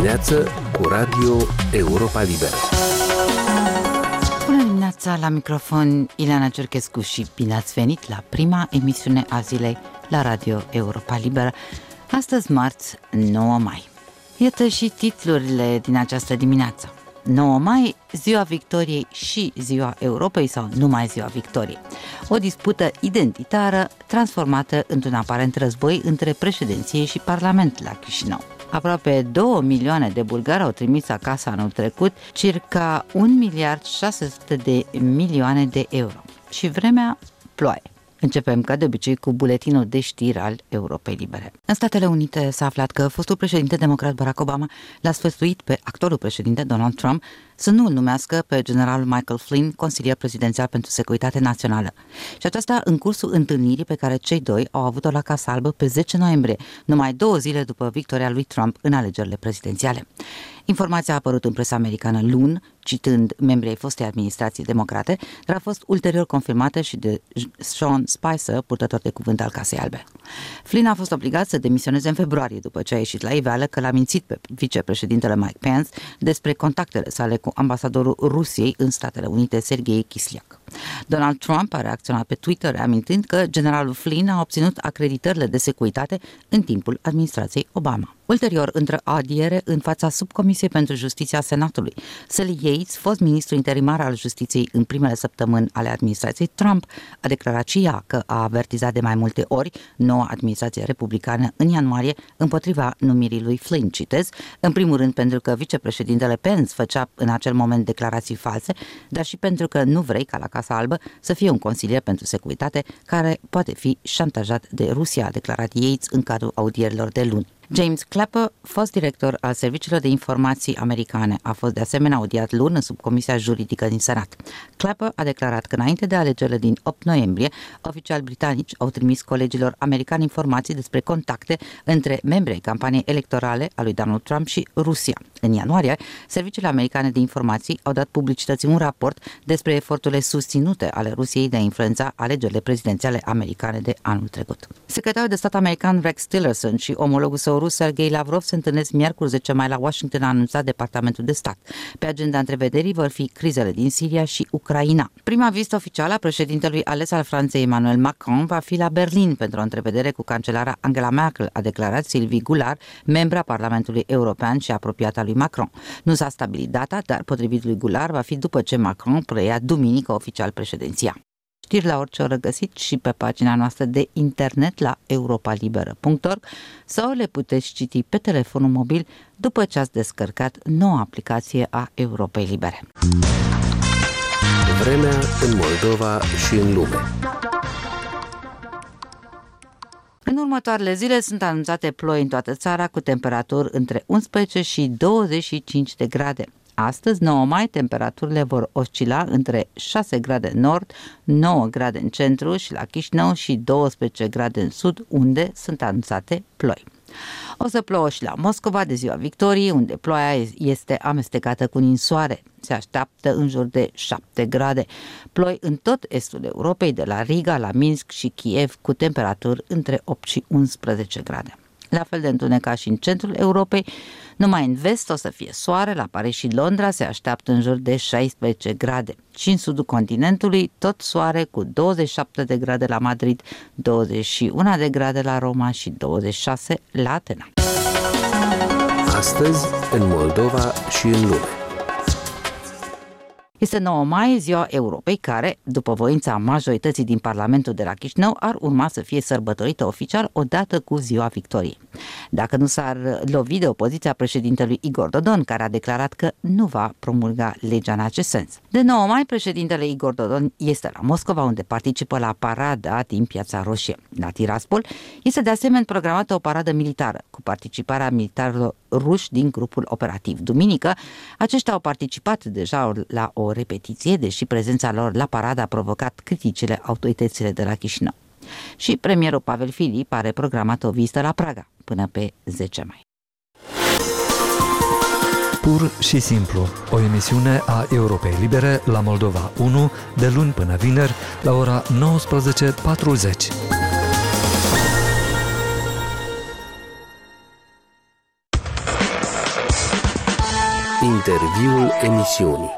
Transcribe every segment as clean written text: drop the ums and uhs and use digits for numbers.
dimineață cu Radio Europa Liberă. Bună dimineața, la microfon Ileana Cerchescu și bine ați venit la prima emisiune a zilei la Radio Europa Liberă. Astăzi, marți, 9 mai. Iată și titlurile din această dimineață. 9 mai, Ziua Victoriei și Ziua Europei sau numai Ziua Victoriei. O dispută identitară transformată într-un aparent război între președinție și Parlament la Chișinău. Aproape 2 milioane de bulgari au trimis acasă anul trecut circa 1.600.000.000 de euro. Și vremea, ploaie. Începem, ca de obicei, cu buletinul de știri al Europei Libere. În Statele Unite s-a aflat că fostul președinte democrat Barack Obama l-a sfătuit pe actualul președinte Donald Trump să nu îl numească pe generalul Michael Flynn consilier prezidențial pentru securitate națională. Și aceasta în cursul întâlnirii pe care cei doi au avut-o la Casa Albă pe 10 noiembrie, numai 2 zile după victoria lui Trump în alegerile prezidențiale. Informația a apărut în presa americană luni, citând membrii ai fostei administrații democrate, dar a fost ulterior confirmată și de Sean Spicer, purtător de cuvânt al Casei Albe. Flynn a fost obligat să demisioneze în februarie după ce a ieșit la iveală că l-a mințit pe vicepreședintele Mike Pence despre contactele sale cu ambasadorul Rusiei în Statele Unite, Sergei Kislyak. Donald Trump a reacționat pe Twitter reamintând că generalul Flynn a obținut acreditările de securitate în timpul administrației Obama. Ulterior, într-o audiere în fața Subcomisiei pentru Justiția Senatului, Sally Yates, fost ministru interimar al Justiției în primele săptămâni ale administrației Trump, a declarat și ea că a avertizat de mai multe ori noua administrație republicană în ianuarie împotriva numirii lui Flynn, citez, în primul rând pentru că vicepreședintele Pence făcea în acel moment declarații false, dar și pentru că nu vrei ca la Casa Albă să fie un consilier pentru securitate care poate fi șantajat de Rusia, a declarat Yates în cadrul audierilor de luni. James Clapper, fost director al Serviciilor de Informații Americane, a fost de asemenea audiat luni în subcomisia juridică din Senat. Clapper a declarat că înainte de alegerile din 8 noiembrie, oficiali britanici au trimis colegilor americani informații despre contacte între membrii campaniei electorale a lui Donald Trump și Rusia. În ianuarie, serviciile americane de informații au dat publicității un raport despre eforturile susținute ale Rusiei de a influența alegerile prezidențiale americane de anul trecut. Secretarul de stat american Rex Tillerson și omologul său rus Sergei Lavrov se întâlnesc miercuri 10 mai la Washington, a anunțat Departamentul de Stat. Pe agenda întrevederii vor fi crizele din Siria și Ucraina. Prima vizită oficială a președintelui ales al Franței Emmanuel Macron va fi la Berlin pentru o întrevedere cu cancelara Angela Merkel, a declarat Sylvie Goulard, membra Parlamentului European și apropiata lui Macron. Nu s-a stabilit data, dar potrivit lui Goulard va fi după ce Macron preia duminică oficial președinția. Știri la orice oră găsit și pe pagina noastră de internet la europalibera.org sau le puteți citi pe telefonul mobil după ce ați descărcat noua aplicație a Europei Libere. Vremea în Moldova și în lume. În următoarele zile sunt anunțate ploi în toată țara cu temperaturi între 11 și 25 de grade. Astăzi, 9 mai, temperaturile vor oscila între 6 grade în nord, 9 grade în centru și la Chișinău și 12 grade în sud, unde sunt anunțate ploi. O să plouă și la Moscova de Ziua Victoriei, unde ploaia este amestecată cu ninsoare. Se așteaptă în jur de 7 grade. Ploi în tot estul Europei, de la Riga la Minsk și Kiev, cu temperaturi între 8 și 11 grade. La fel de întunecat și în centrul Europei, numai în vest o să fie soare, la Paris și Londra se așteaptă în jur de 16 grade. Și în sudul continentului tot soare cu 27 de grade la Madrid, 21 de grade la Roma și 26 la Atena. Astăzi, în Moldova și în lume. Este 9 mai, Ziua Europei, care, după voința majorității din Parlamentul de la Chișinău, ar urma să fie sărbătorită oficial odată cu Ziua Victoriei. Dacă nu s-ar lovi de opoziția președintelui Igor Dodon, care a declarat că nu va promulga legea în acest sens. De 9 mai, președintele Igor Dodon este la Moscova, unde participă la parada din Piața Roșie. La Tiraspol este de asemenea programată o paradă militară, cu participarea militarilor ruși din grupul operativ. Duminică, aceștia au participat deja la o repetiție, deși prezența lor la paradă a provocat criticile autoritățile de la Chișinău. Și premierul Pavel Filip are programat o vizită la Praga până pe 10 mai. Pur și simplu, o emisiune a Europei Libere la Moldova 1, de luni până vineri, la ora 19:40. Interviul emisiunii.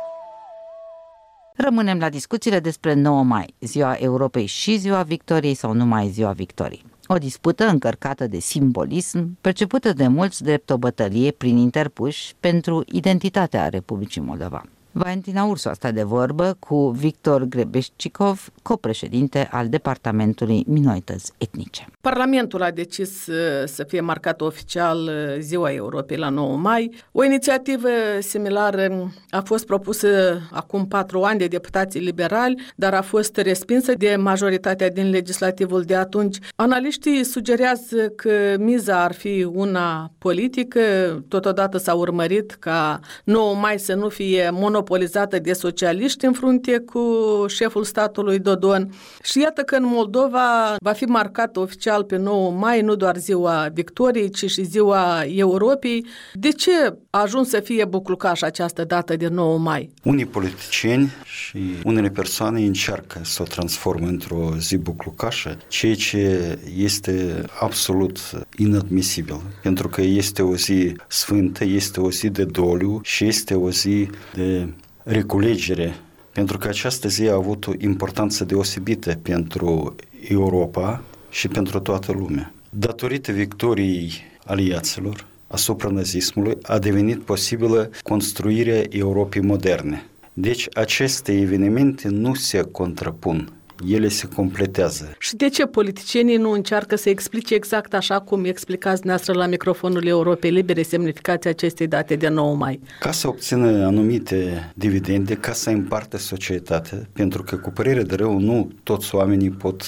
Rămânem la discuțiile despre 9 mai, Ziua Europei și Ziua Victoriei sau numai Ziua Victoriei. O dispută încărcată de simbolism, percepută de mulți drept o bătălie prin interpuși pentru identitatea Republicii Moldova. Valentina Ursu a stat de vorbă cu Victor Grebeșcikov, copreședinte al Departamentului Minorități Etnice. Parlamentul a decis să fie marcată oficial Ziua Europei la 9 mai. O inițiativă similară a fost propusă acum 4 ani de deputații liberali, dar a fost respinsă de majoritatea din legislativul de atunci. Analiștii sugerează că miza ar fi una politică, totodată s-a urmărit ca 9 mai să nu fie monopolizată de socialiști în frunte cu șeful statului Dodon. Și iată că în Moldova va fi marcată oficial pe 9 mai nu doar Ziua Victoriei, ci și Ziua Europei. De ce a ajuns să fie buclucaș această dată de 9 mai? Unii politicieni și unele persoane încearcă să o transformă într-o zi buclucașă, ceea ce este absolut inadmisibil, pentru că este o zi sfântă, este o zi de doliu și este o zi de reculegere, pentru că această zi a avut o importanță deosebită pentru Europa și pentru toată lumea. Datorită victoriei aliaților asupra nazismului a devenit posibilă construirea Europei moderne. Deci aceste evenimente nu se contrapun, ele se completează. Și de ce politicienii nu încearcă să explice exact așa cum explicați noastră la microfonul Europei Libere semnificația acestei date de 9 mai? Ca să obțină anumite dividende, ca să împartă societatea, pentru că cu părere de rău nu toți oamenii pot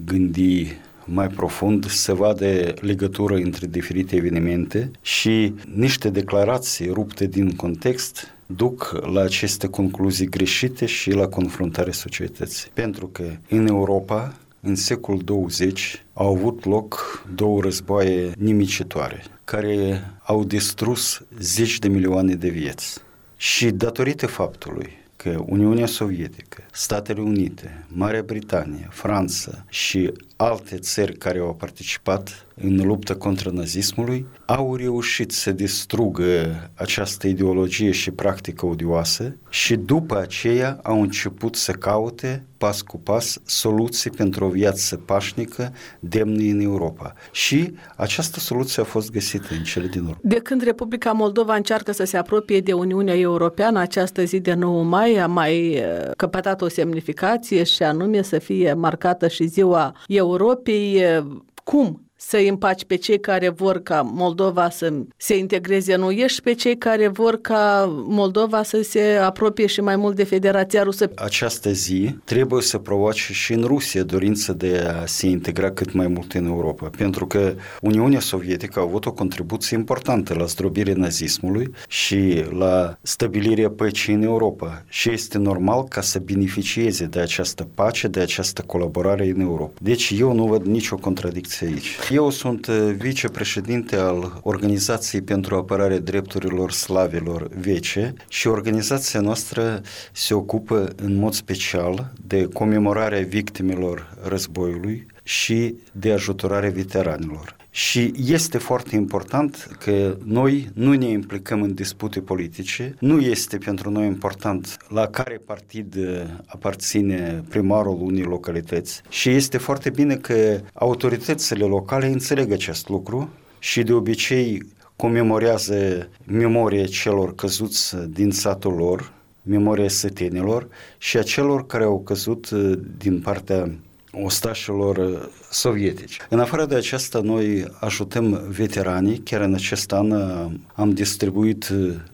gândi mai profund, să vadă legătură între diferite evenimente și niște declarații rupte din context duc la aceste concluzii greșite și la confruntarea societății. Pentru că în Europa, în secolul 20, au avut loc 2 războaie nimicitoare, care au distrus 10 de milioane de vieți. Și datorită faptului că Uniunea Sovietică, Statele Unite, Marea Britanie, Franța și alte țări care au participat în lupta contra nazismului au reușit să distrugă această ideologie și practică odioasă și după aceea au început să caute pas cu pas soluții pentru o viață pașnică demnă în Europa. Și această soluție a fost găsită în cele din urmă. De când Republica Moldova încearcă să se apropie de Uniunea Europeană, această zi de 9 mai a mai căpătat o semnificație și anume să fie marcată și Ziua Europei. Cum să împaci pe cei care vor ca Moldova să se integreze în UE și pe cei care vor ca Moldova să se apropie și mai mult de Federația Rusă? Această zi trebuie să provoace și în Rusia dorința de a se integra cât mai mult în Europa, pentru că Uniunea Sovietică a avut o contribuție importantă la zdrobirea nazismului și la stabilirea păcii în Europa și este normal ca să beneficieze de această pace, de această colaborare în Europa. Deci eu nu văd nicio contradicție aici. Eu sunt vicepreședinte al Organizației pentru Apărarea Drepturilor Slavilor Vece și organizația noastră se ocupă în mod special de comemorarea victimelor războiului și de ajutorarea veteranilor. Și este foarte important că noi nu ne implicăm în dispute politice, nu este pentru noi important la care partid aparține primarul unei localități și este foarte bine că autoritățile locale înțeleg acest lucru și de obicei comemorează memoria celor căzuți din satul lor, memoria sătenilor și a celor care au căzut din partea ostașilor sovietici. În afară de aceasta, noi ajutăm veteranii. Chiar în acest an am distribuit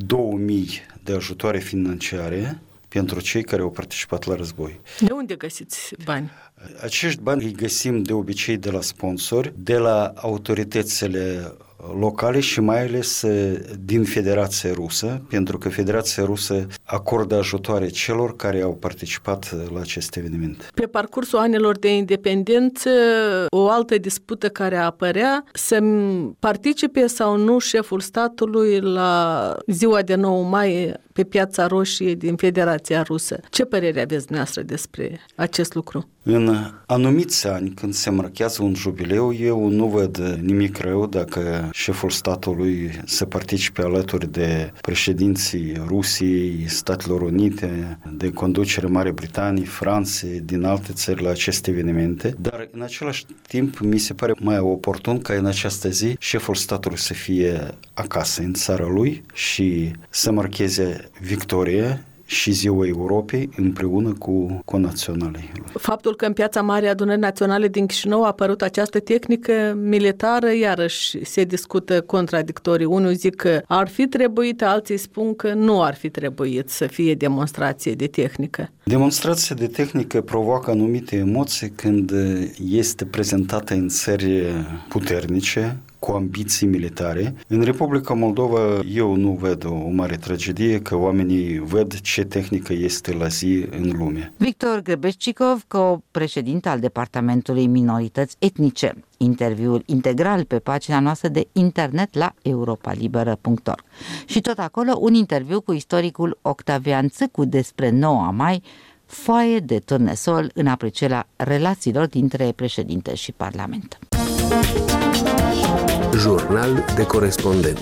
2000 de ajutoare financiare pentru cei care au participat la război. De unde găsiți bani? Acești bani îi găsim de obicei de la sponsori, de la autoritățile locale și mai ales din Federația Rusă, pentru că Federația Rusă acordă ajutoare celor care au participat la acest eveniment. Pe parcursul anilor de independență, o altă dispută care apărea, să participe sau nu șeful statului la ziua de 9 mai pe piața roșie din Federația Rusă. Ce părere aveți dumneavoastră despre acest lucru? În anumiți ani, când se marchează un jubileu, eu nu văd nimic rău dacă șeful statului să participe alături de președinții Rusiei, Statelor Unite, de conducere Marii Britanii, Franței, din alte țări la aceste evenimente, dar în același timp mi se pare mai oportun ca în această zi șeful statului să fie acasă, în țara lui, și să marcheze victoria și Ziua Europei împreună cu conaționalii. Faptul că în Piața Marii Adunări Naționale din Chișinău a apărut această tehnică militară, iarăși se discută contradictorii. Unii zic că ar fi trebuit, alții spun că nu ar fi trebuit să fie demonstrație de tehnică. Demonstrația de tehnică provoacă anumite emoții când este prezentată în țări puternice, cu ambiții militare. În Republica Moldova eu nu văd o mare tragedie, că oamenii văd ce tehnică este la zi în lume. Victor Grebeșcikov, co-președinte al Departamentului Minorități Etnice. Interviul integral pe pagina noastră de internet la europalibera.org. Și tot acolo un interviu cu istoricul Octavian Țâcu despre 9 mai, foaie de turnesol în aprecierea relațiilor dintre președinte și Parlament. Jurnal de corespondent.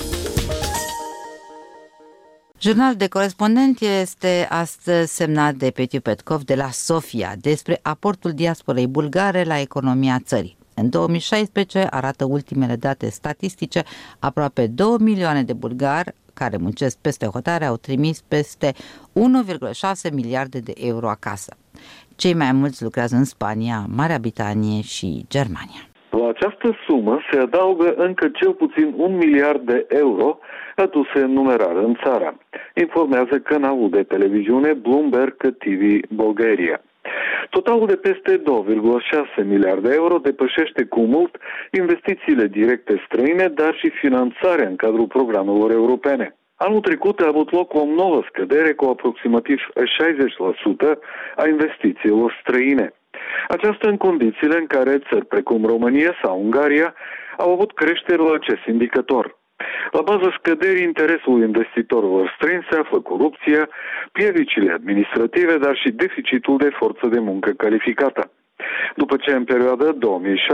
Jurnal de corespondent este astăzi semnat de Petiu Petkov de la Sofia despre aportul diasporei bulgare la economia țării. În 2016, arată ultimele date statistice, aproape 2 milioane de bulgari care muncesc peste hotare au trimis peste 1,6 miliarde de euro acasă. Cei mai mulți lucrează în Spania, Marea Britanie și Germania. La această sumă se adaugă încă cel puțin 1 miliard de euro aduse în numerar în țară, informează canalul de televiziune Bloomberg TV Bulgaria. Totalul de peste 2,6 miliarde de euro depășește cu mult investițiile directe străine, dar și finanțarea în cadrul programelor europene. Anul trecut a avut loc o nouă scădere cu aproximativ 60% a investițiilor străine. Aceasta în condițiile în care țări precum România sau Ungaria au avut creștere la acest indicator. La baza scăderii interesului investitorilor străini se află corupția, piedicile administrative, dar și deficitul de forță de muncă calificată. După ce în perioada 2006-2008,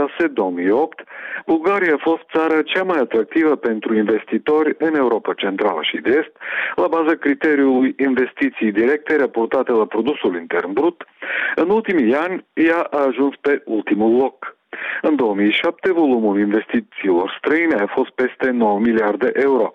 Bulgaria a fost țara cea mai atractivă pentru investitori în Europa Centrală și de Est, la baza criteriului investiții directe raportate la produsul intern brut, în ultimii ani ea a ajuns pe ultimul loc. În 2007, volumul investițiilor străine a fost peste 9 miliarde euro,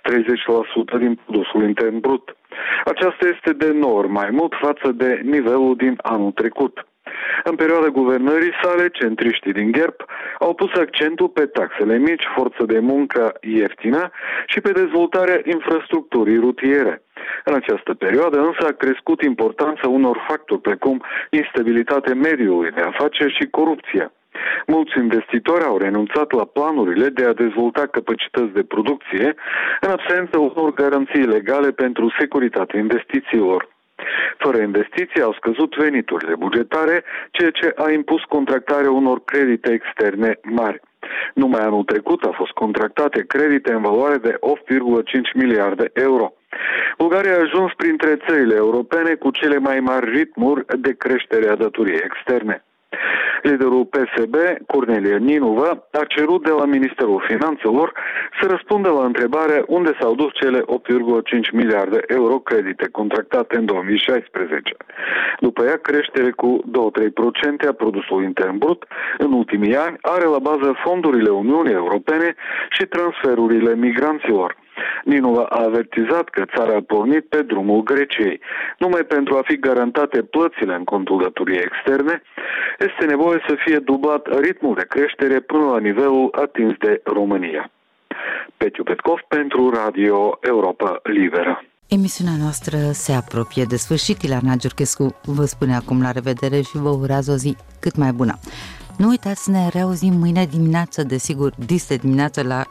30% din produsul intern brut. Aceasta este de 9 ori mai mult față de nivelul din anul trecut. În perioada guvernării sale, centriștii din GERB au pus accentul pe taxele mici, forță de muncă ieftină și pe dezvoltarea infrastructurii rutiere. În această perioadă însă a crescut importanța unor factori precum instabilitatea mediului de afaceri și corupția. Mulți investitori au renunțat la planurile de a dezvolta capacități de producție în absența unor garanții legale pentru securitatea investițiilor. Fără investiții au scăzut veniturile bugetare, ceea ce a impus contractarea unor credite externe mari. Numai anul trecut au fost contractate credite în valoare de 8,5 miliarde euro. Bulgaria a ajuns printre țările europene cu cele mai mari ritmuri de creștere a datoriei externe. Liderul PSB, Cornelia Ninova, a cerut de la Ministerul Finanțelor să răspundă la întrebarea unde s-au dus cele 8,5 miliarde euro credite contractate în 2016. După ea, creștere cu 2-3% a produsului intern brut în ultimii ani are la bază fondurile Uniunii Europene și transferurile migranților. Ninova a avertizat că țara a pornit pe drumul Greciei. Numai pentru a fi garantate plățile în contul datoriei externe, este nevoie să fie dublat ritmul de creștere până la nivelul atins de România. Petiu Petkov pentru Radio Europa Liberă. Emisiunea noastră se apropie de sfârșit. Ileana Giurchescu vă spune acum la revedere și vă urează o zi cât mai bună. Nu uitați să ne reauzim mâine dimineață, desigur, dis dimineață la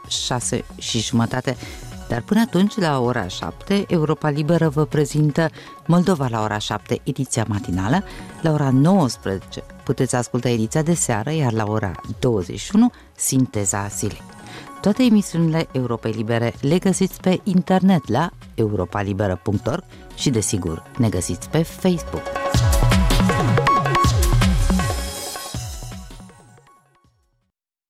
6:30. Dar până atunci, la ora 7, Europa Liberă vă prezintă Moldova la ora 7, ediția matinală. La ora 19 puteți asculta ediția de seară, iar la ora 21, sinteza zilei. Toate emisiunile Europei Libere le găsiți pe internet la europalibera.org și, desigur, ne găsiți pe Facebook.